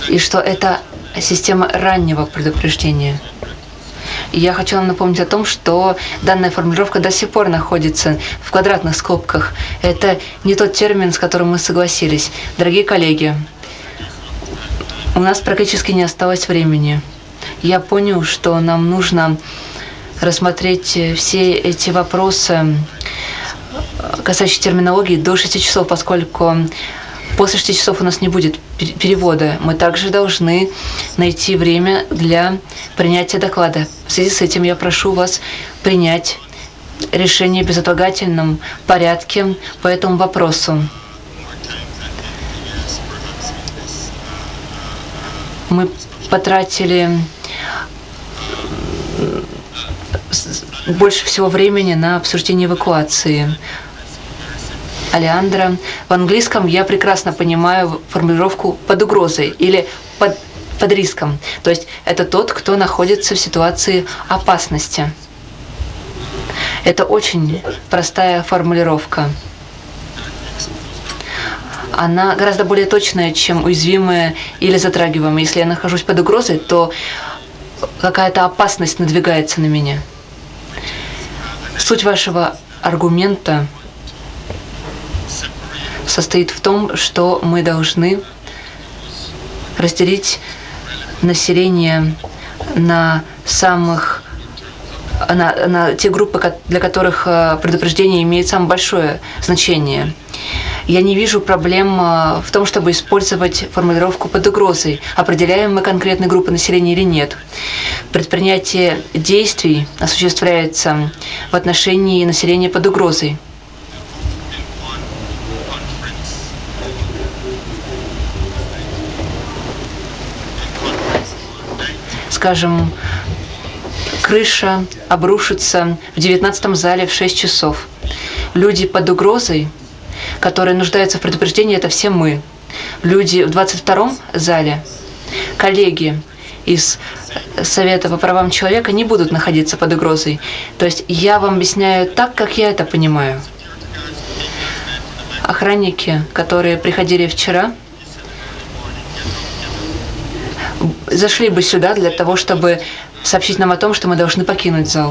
и что это система раннего предупреждения. И я хочу вам напомнить о том, что данная формулировка до сих пор находится в квадратных скобках. Это не тот термин, с которым мы согласились. Дорогие коллеги, у нас практически не осталось времени. Я понял, что нам нужно рассмотреть все эти вопросы, касающиеся терминологии, до 6 часов, поскольку после 6 часов у нас не будет перевода. Мы также должны найти время для принятия доклада. В связи с этим я прошу вас принять решение в безотлагательном порядке по этому вопросу. Мы потратили больше всего времени на обсуждение эвакуации. Алеандра, в английском я прекрасно понимаю формулировку «под угрозой» или под риском. То есть это тот, кто находится в ситуации опасности. Это очень простая формулировка. Она гораздо более точная, чем уязвимая или затрагиваемая. Если я нахожусь под угрозой, то какая-то опасность надвигается на меня. Суть вашего аргумента состоит в том, что мы должны разделить население на те группы, для которых предупреждение имеет самое большое значение. Я не вижу проблем в том, чтобы использовать формулировку «под угрозой». Определяем мы конкретные группы населения или нет. Предпринятие действий осуществляется в отношении населения под угрозой. Скажем, крыша обрушится в 19-м зале в 6 часов. Люди под угрозой, которые нуждаются в предупреждении, это все мы. Люди в 22-м зале, коллеги из Совета по правам человека, не будут находиться под угрозой. То есть я вам объясняю так, как я это понимаю. Охранники, которые приходили вчера, зашли бы сюда для того, чтобы сообщить нам о том, что мы должны покинуть зал.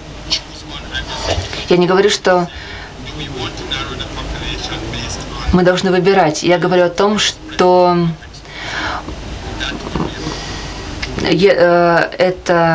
Я не говорю, что мы должны выбирать. Я говорю о том, что это